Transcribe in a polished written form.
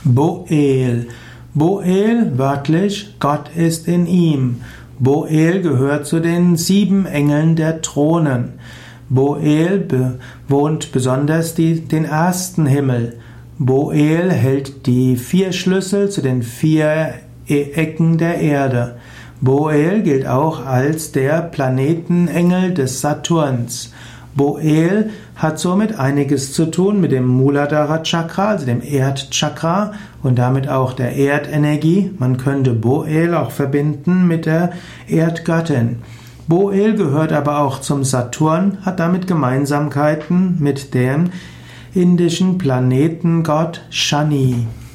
Boel. Boel, wörtlich, Gott ist in ihm. Boel gehört zu den 7 Engeln der Thronen. Boel bewohnt besonders den ersten Himmel. Boel hält die 4 Schlüssel zu den 4 Ecken der Erde. Boel gilt auch als der Planetenengel des Saturns. Boel hat somit einiges zu tun mit dem Muladhara Chakra, also dem Erdchakra und damit auch der Erdenergie. Man könnte Boel auch verbinden mit der Erdgöttin. Boel gehört aber auch zum Saturn, hat damit Gemeinsamkeiten mit dem indischen Planetengott Shani.